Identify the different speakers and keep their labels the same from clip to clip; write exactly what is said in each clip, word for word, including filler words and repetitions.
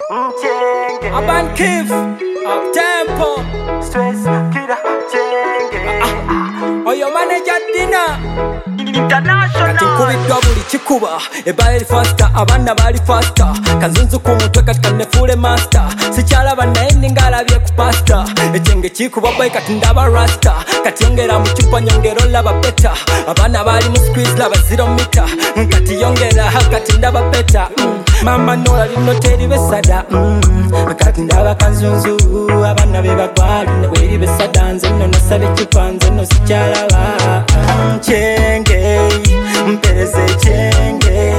Speaker 1: Chenge
Speaker 2: Aban Kif Up Tempo
Speaker 1: Stress Kida Chenge
Speaker 2: Oyo manager dinner
Speaker 1: International
Speaker 2: Kati nkubidwa buli kikuba ebbala faster abaana bali faster kanzunzu ku mutwe kati kanefule master sikyalaba naye ningalabye ku pasta ekyenge kikuba boy kati ndaba rasta kati yongera mu kyupa nyongera olaba beta abaana bali mu squeeze laba zero meter kati yongera kati ndaba beta mm. Mama nola lino teri besada mm. Kati ndaba kanzunzu abaana be bagwali nebweri besada nze nno nasabe kyupa nze nno sikyalaba mm. Chenge mpereze chenge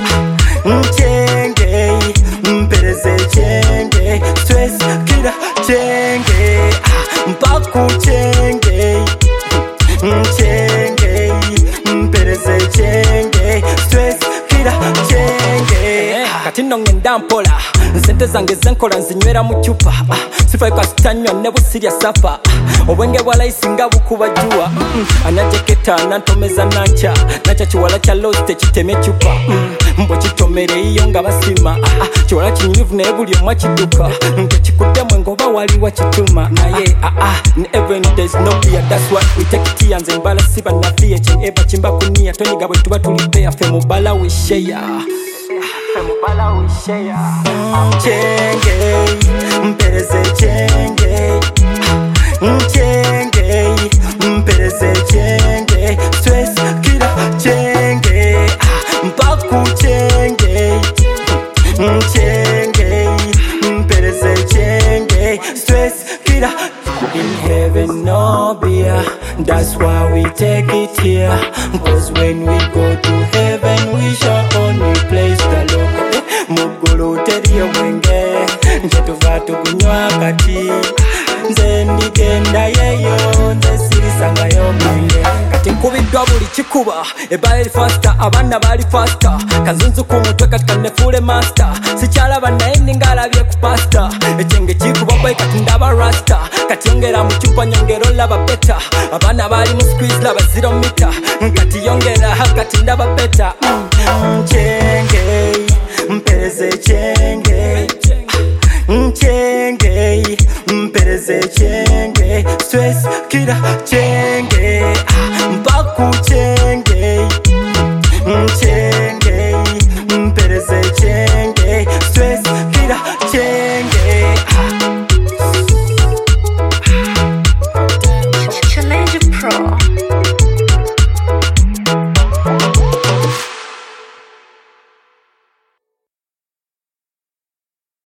Speaker 2: chenge mpereze chenge stress kida chenge mpaku chenge chenge mpereze chenge stress kida chenge kati nno ngenda mpola nsente zange zenkola nzinywera mu cyupa sifa ikasitanywa ne busirya safa obwenge bwa laisi nga bukuba jua anajeketa nantomeza nancha nacha chiwala cha lost kitemye cyupa mbo kitomere iyo nga basima chiwala kinyirivu ne buli omwa kiduka nkikudemwe ngoba wali wa kituma naye ah ah even there's no fear that's what we take it and mbala siba na fear eba chimba kunia tonyiga bwe tuba tulipea fe mubala we share Mubala we share Chenge mpereze chenge Chenge mpereze chenge stress kida chenge mpaku chenge Chenge mpereze chenge stress kida in heaven no beer that's why we take it here cause when we go to heaven we shall only place the Lord mugulu teriyo mwenge nje tuva tukunywa kati nze ndigenda yeyo nze sirisangayo mwenge kati nkubidwa buli kikuba ebbala eri faster abaana bali faster kanzunzu ku mutwe kati kanefule master sikyalaba naye ningalabye ku pasta ekyenge kikuba boy kati ndaba rasta kati yongera mu cyupa nyongera olaba beta abaana bali mu squeeze laba zero meter kati yongera kati ndaba beta mm.